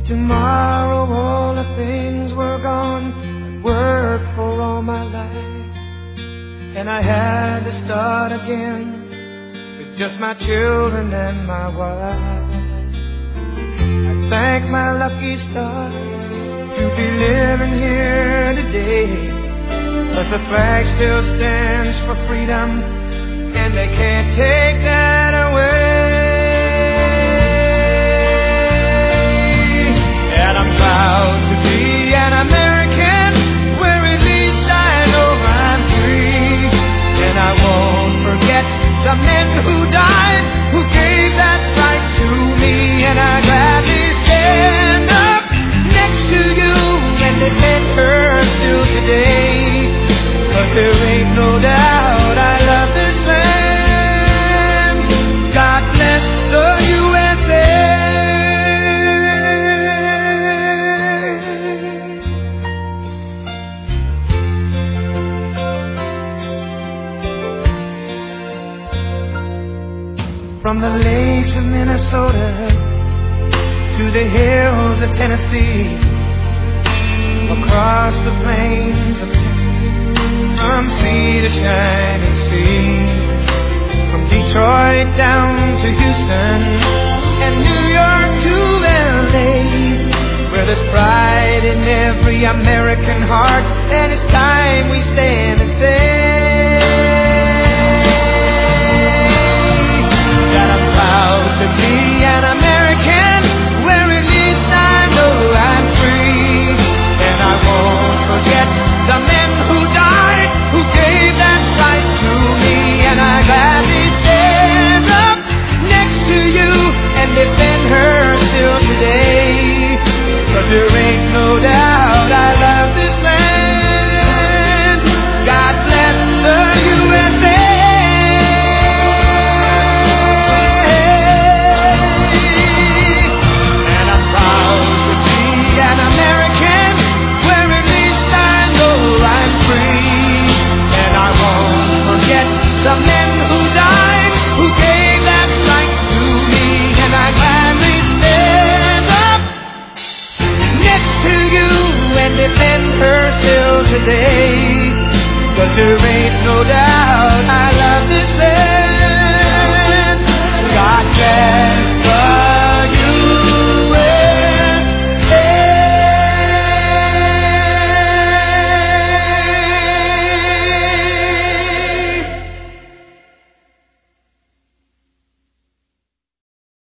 Tomorrow all the things were gone I'd worked for all my life, and I had to start again with just my children and my wife. I thank my lucky stars to be living here today, 'cause the flag still stands for freedom, and they can't take that away. And I'm proud to be an American, where at least I know I'm free. And I won't forget the men who died, who gave that right to me. And I gladly stand up next to you and defend her still today, 'cause there ain't no doubt I love this land. God bless the USA. From the lakes of Minnesota to the hills of Tennessee, across the plains of Texas, from sea to shining sea, from Detroit down to Houston and New York to LA, where there's pride in every American heart, and it's time we stand and say that I'm proud to be an American, where at least I know I'm free. And I won't forget the men who died, who gave that right to me. And I gladly stand up next to you and defend her still today, 'cause there ain't no doubt I love this land. God bless the USA. And I'm proud to be an American, where at least I know I'm free. And I won't forget the men who died, who gave that right to me. And I gladly stand up next to you and defend her still today, 'cause there ain't no doubt I